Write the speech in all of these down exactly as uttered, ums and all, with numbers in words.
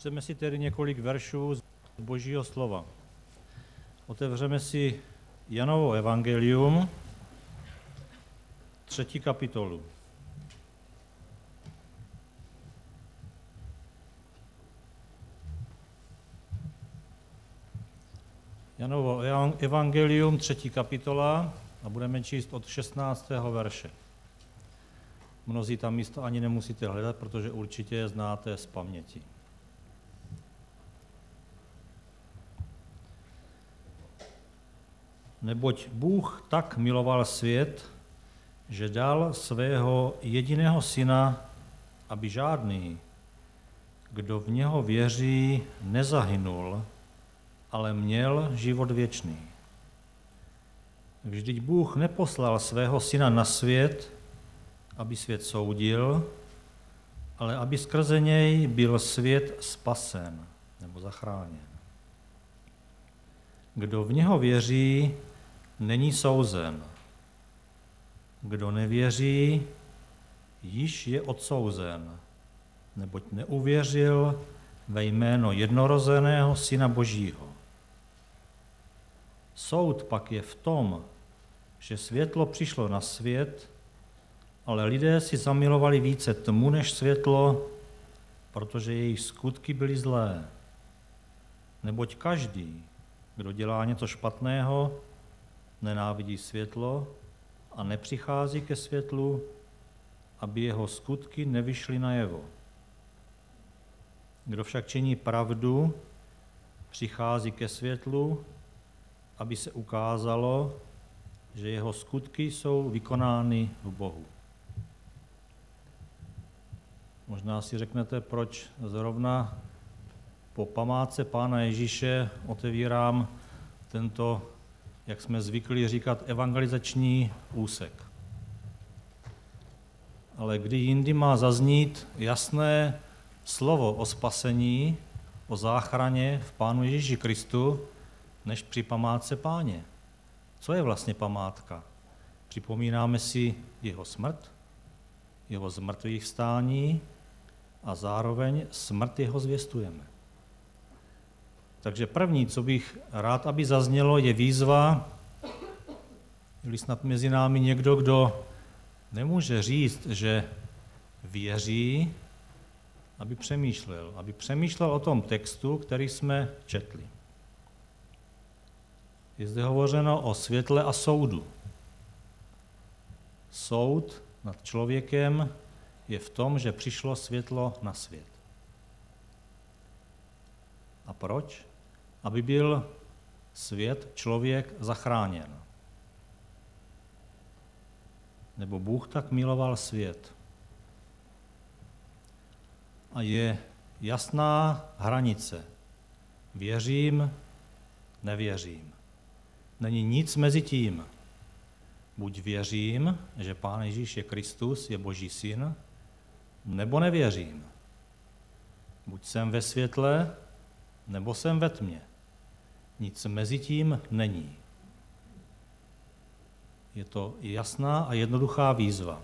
Přečteme si tedy několik veršů z Božího slova. Otevřeme si Janovo evangelium, třetí kapitolu. Janovo evangelium, třetí kapitola, a budeme číst od šestnáctého verše. Mnozí tam místo ani nemusíte hledat, protože určitě je znáte z paměti. Neboť Bůh tak miloval svět, že dal svého jediného syna, aby žádný, kdo v něho věří, nezahynul, ale měl život věčný. Vždyť Bůh neposlal svého syna na svět, aby svět soudil, ale aby skrze něj byl svět spasen nebo zachráněn. Kdo v něho věří, není souzen. Kdo nevěří, již je odsouzen, neboť neuvěřil ve jméno jednorozeného Syna Božího. Soud pak je v tom, že světlo přišlo na svět, ale lidé si zamilovali více tmu než světlo, protože jejich skutky byly zlé. Neboť každý, kdo dělá něco špatného, nenávidí světlo a nepřichází ke světlu, aby jeho skutky nevyšly najevo. Kdo však činí pravdu, přichází ke světlu, aby se ukázalo, že jeho skutky jsou vykonány v Bohu. Možná si řeknete, proč zrovna po památce Pána Ježíše otevírám tento, jak jsme zvykli říkat, evangelizační úsek. Ale kdy jindy má zaznít jasné slovo o spasení, o záchraně v Pánu Ježíši Kristu, než při památce Páně. Co je vlastně památka? Připomínáme si jeho smrt, jeho zmrtvých vstání a zároveň smrt jeho zvěstujeme. Takže první, co bych rád, aby zaznělo, je výzva, je snad mezi námi někdo, kdo nemůže říct, že věří, aby přemýšlel, aby přemýšlel o tom textu, který jsme četli. Je zde hovořeno o světle a soudu. Soud nad člověkem je v tom, že přišlo světlo na svět. A proč? Aby byl svět, člověk zachráněn. Nebo Bůh tak miloval svět. A je jasná hranice. Věřím, nevěřím. Není nic mezi tím. Buď věřím, že Pán Ježíš je Kristus, je Boží syn, nebo nevěřím. Buď jsem ve světle, nebo jsem ve tmě. Nic mezi tím není. Je to jasná a jednoduchá výzva.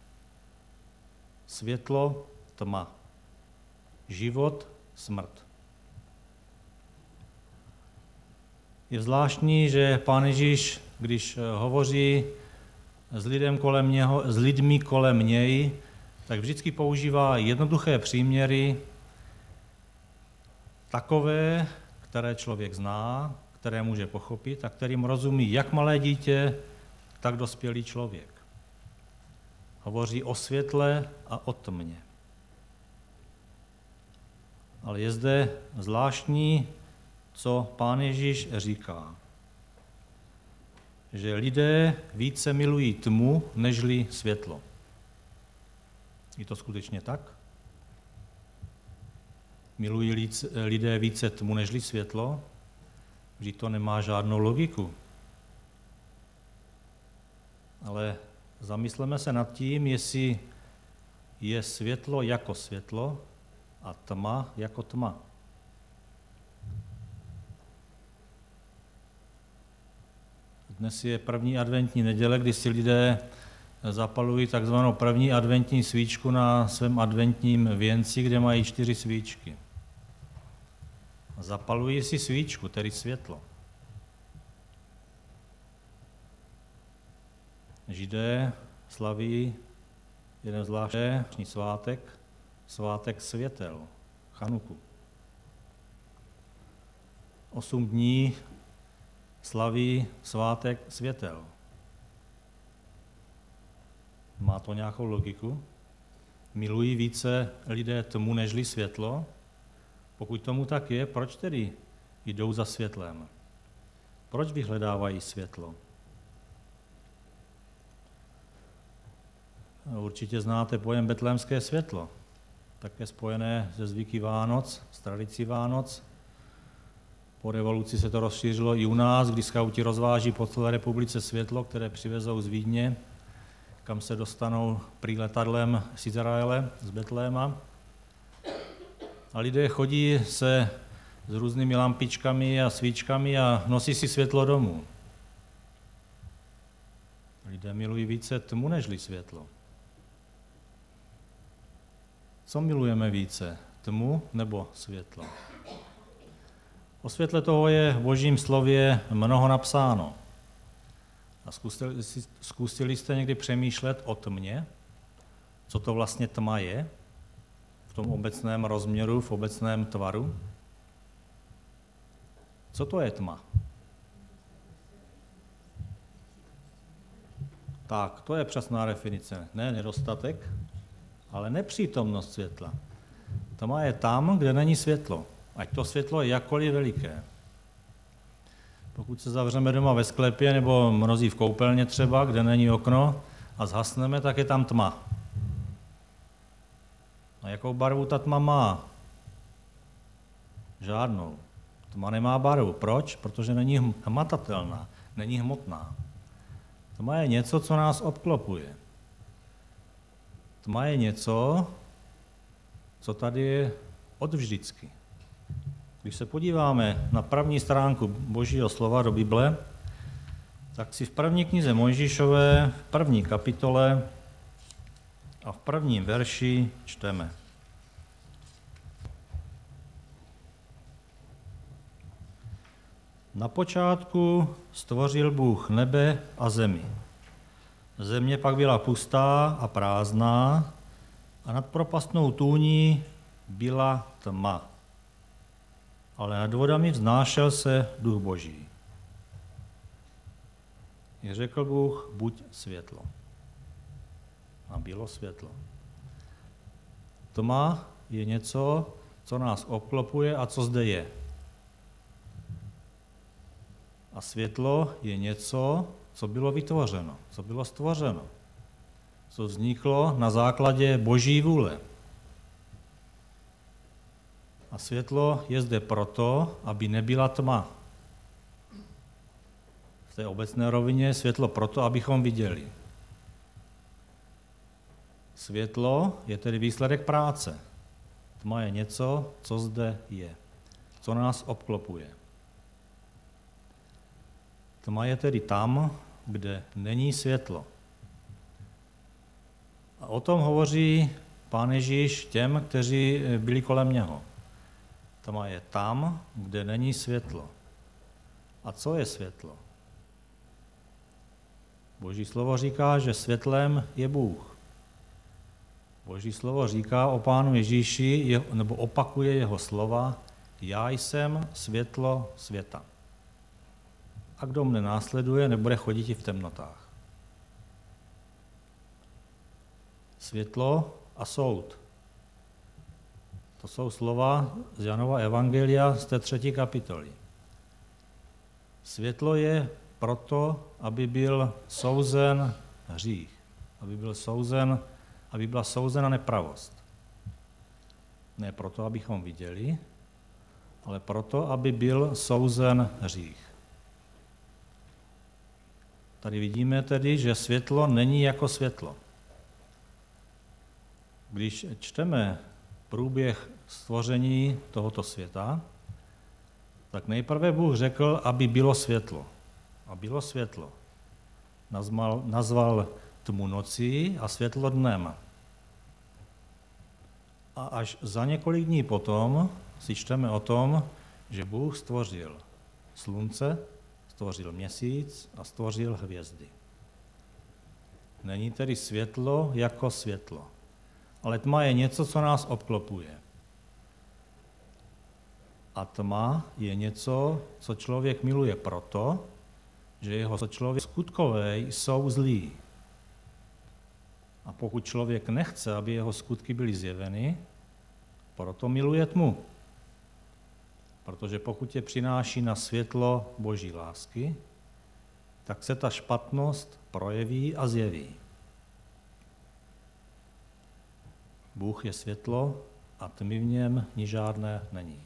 Světlo, tma. Život, smrt. Je zvláštní, že Pán Ježíš, když hovoří s, lidem kolem něho, s lidmi kolem něj, tak vždycky používá jednoduché příměry, takové, které člověk zná, které může pochopit a kterým rozumí jak malé dítě, tak dospělý člověk. Hovoří o světle a o tmě. Ale je zde zvláštní, co Pán Ježíš říká. Že lidé více milují tmu, nežli světlo. Je to skutečně tak? Milují lidé více tmu, nežli světlo? Vždyť to nemá žádnou logiku. Ale zamysleme se nad tím, jestli je světlo jako světlo a tma jako tma. Dnes je první adventní neděle, kdy si lidé zapalují takzvanou první adventní svíčku na svém adventním věnci, kde mají čtyři svíčky. zapalují si svíčku, tedy světlo. Židé slaví jeden zvláštní svátek, svátek světel, Chanuku. Osm dní slaví svátek světel. Má to nějakou logiku? Milují více lidé tmu nežli světlo? Pokud tomu tak je, proč tedy jdou za světlem? Proč vyhledávají světlo? Určitě znáte pojem betlémské světlo, také spojené se zvyky Vánoc, s tradicí Vánoc. Po revoluci se to rozšířilo i u nás, kdy skauti rozváží po celé republice světlo, které přivezou z Vídně, kam se dostanou prý letadlem z Izraele, z Betléma. A lidé chodí se s různými lampičkami a svíčkami a nosí si světlo domů. Lidé milují více tmu nežli světlo. Co milujeme více, tmu nebo světlo? O světle toho je v Božím slově mnoho napsáno. A zkusili, zkusili jste někdy přemýšlet o tmě? Co to vlastně tma je? V tom obecném rozměru, v obecném tvaru? Co to je tma? Tak, to je přesná definice. Ne nedostatek, ale nepřítomnost světla. Tma je tam, kde není světlo. Ať to světlo je jakkoliv veliké. Pokud se zavřeme doma ve sklepě nebo mnozí v koupelně třeba, kde není okno a zhasneme, tak je tam tma. A jakou barvu ta tma má? Žádnou. Tma nemá barvu. Proč? Protože není hmatatelná, není hmotná. Tma je něco, co nás obklopuje. Tma je něco, co tady je od vždycky. Když se podíváme na první stránku Božího slova do Bible, tak si v první knize Mojžíšové, v první kapitole a v prvním verši čteme. Na počátku stvořil Bůh nebe a zemi. Země pak byla pustá a prázdná a nad propastnou tůní byla tma. Ale nad vodami vznášel se duch Boží. I řekl Bůh, buď světlo. A bylo světlo. Tma je něco, co nás obklopuje a co zde je. A světlo je něco, co bylo vytvořeno, co bylo stvořeno, co vzniklo na základě Boží vůle. A světlo je zde proto, aby nebyla tma. V té obecné rovině je světlo proto, abychom viděli. Světlo je tedy výsledek práce. Tma je něco, co zde je, co nás obklopuje. Tma je tedy tam, kde není světlo. A o tom hovoří Pán Ježíš těm, kteří byli kolem něho. Tma je tam, kde není světlo. A co je světlo? Boží slovo říká, že světlem je Bůh. Boží slovo říká o Pánu Ježíši, nebo opakuje jeho slova, já jsem světlo světa. A kdo mne následuje, nebude chodit i v temnotách. Světlo a soud. To jsou slova z Janova evangelia z té třetí kapitoly. Světlo je proto, aby byl souzen hřích, aby byl souzen, aby byla souzena nepravost. Ne proto, abychom viděli, ale proto, aby byl souzen hřích. Tady vidíme tedy, že světlo není jako světlo. Když čteme průběh stvoření tohoto světa, tak nejprve Bůh řekl, aby bylo světlo. A bylo světlo. Nazval, nazval tmu nocí a světlo dnem. A až za několik dní potom si čteme o tom, že Bůh stvořil slunce, stvořil měsíc a stvořil hvězdy. Není tedy světlo jako světlo, ale tma je něco, co nás obklopuje. A tma je něco, co člověk miluje proto, že jeho člověk skutkové jsou zlí. A pokud člověk nechce, aby jeho skutky byly zjeveny, proto miluje tmu. Protože pokud tě přináší na světlo Boží lásky, tak se ta špatnost projeví a zjeví. Bůh je světlo a tmy v něm ni žádné není.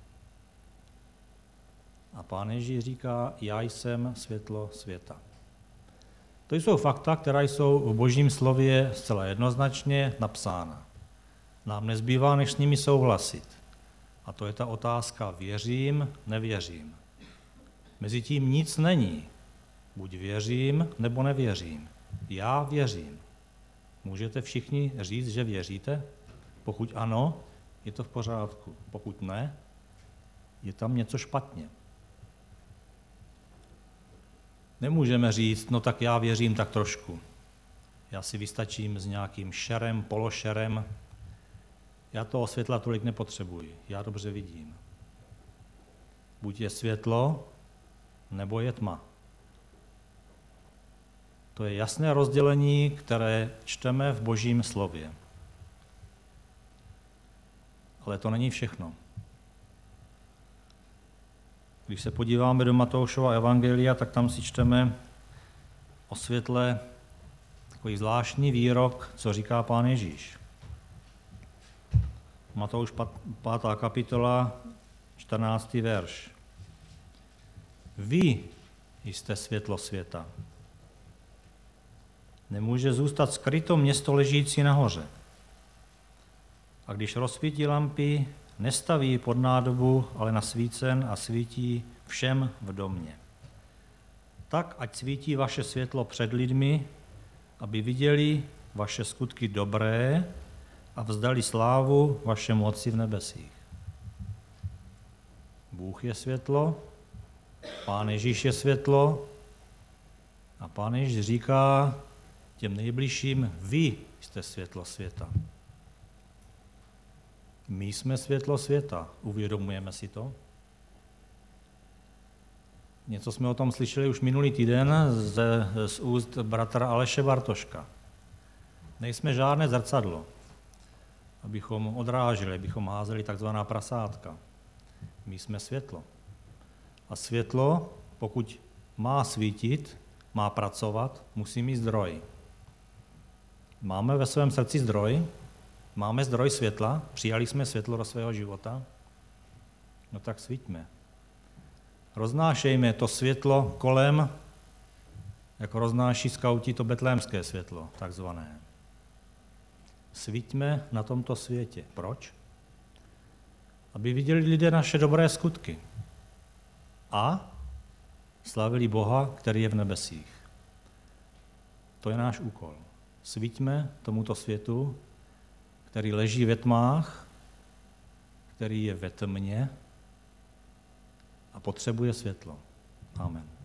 A Pán Ježíš říká, já jsem světlo světa. To jsou fakta, která jsou v Božím slově zcela jednoznačně napsána. Nám nezbývá, než s nimi souhlasit. A to je ta otázka věřím, nevěřím. Mezitím nic není. Buď věřím, nebo nevěřím. Já věřím. Můžete všichni říct, že věříte? Pokud ano, je to v pořádku. Pokud ne, je tam něco špatně. Nemůžeme říct, no tak já věřím tak trošku. Já si vystačím s nějakým šerem, pološerem. Já toho světla tolik nepotřebuji, já dobře vidím. Buď je světlo, nebo je tma. To je jasné rozdělení, které čteme v Božím slově. Ale to není všechno. Když se podíváme do Matoušova evangelia, tak tam si čteme o světle takový zvláštní výrok, co říká Pán Ježíš. Matouš pátá kapitola, čtrnáctý verš. Vy jste světlo světa. Nemůže zůstat skryto město ležící nahoře. A když rozsvítí lampy, nestaví pod nádobu, ale na svícen a svítí všem v domě. Tak, ať svítí vaše světlo před lidmi, aby viděli vaše skutky dobré a vzdali slávu vašemu Otci v nebesích. Bůh je světlo, Pán Ježíš je světlo a Pán Ježíš říká těm nejbližším, vy jste světlo světa. My jsme světlo světa, uvědomujeme si to? Něco jsme o tom slyšeli už minulý týden z, z úst bratra Aleše Bartoška. Nejsme žádné zrcadlo, abychom odráželi, abychom házeli takzvaná prasátka. My jsme světlo. A světlo, pokud má svítit, má pracovat, musí mít zdroj. Máme ve svém srdci zdroj, máme zdroj světla, přijali jsme světlo do svého života, no tak svíťme. Roznášejme to světlo kolem, jako roznáší skauti to betlémské světlo, takzvané. Svíťme na tomto světě. Proč? Aby viděli lidé naše dobré skutky a slavili Boha, který je v nebesích. To je náš úkol. Svíťme tomuto světu, který leží ve tmách, který je ve tmě a potřebuje světlo. Amen.